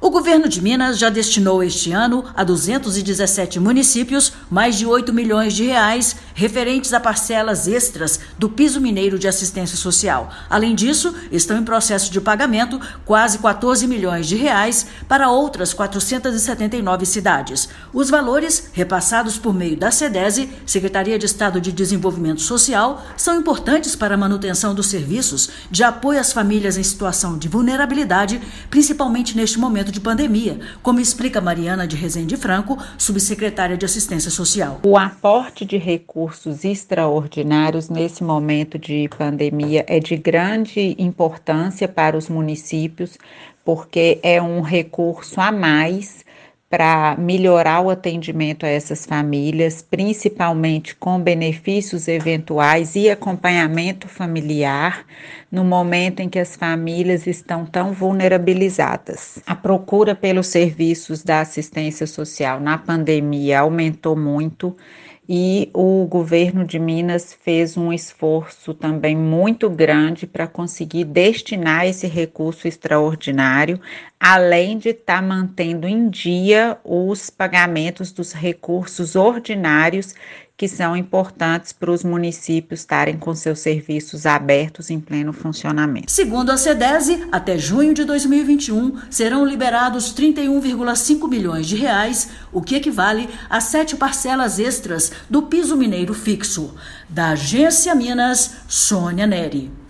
O governo de Minas já destinou este ano a 217 municípios mais de R$ 8 milhões referentes a parcelas extras do Piso Mineiro de Assistência Social. Além disso, estão em processo de pagamento quase R$ 14 milhões para outras 479 cidades. Os valores, repassados por meio da SEDESE, Secretaria de Estado de Desenvolvimento Social, são importantes para a manutenção dos serviços de apoio às famílias em situação de vulnerabilidade, principalmente neste momento de pandemia, como explica Mariana de Rezende Franco, subsecretária de Assistência Social. O aporte de recursos extraordinários nesse momento de pandemia é de grande importância para os municípios, porque é um recurso a mais para melhorar o atendimento a essas famílias, principalmente com benefícios eventuais e acompanhamento familiar, no momento em que as famílias estão tão vulnerabilizadas. A procura pelos serviços da assistência social na pandemia aumentou muito e o governo de Minas fez um esforço também muito grande para conseguir destinar esse recurso extraordinário, além de estar mantendo em dia os pagamentos dos recursos ordinários que são importantes para os municípios estarem com seus serviços abertos em pleno funcionamento. Segundo a SEDESE, até junho de 2021 serão liberados R$ 31,5 milhões, o que equivale a 7 parcelas extras do Piso Mineiro fixo. Da Agência Minas, Sônia Neri.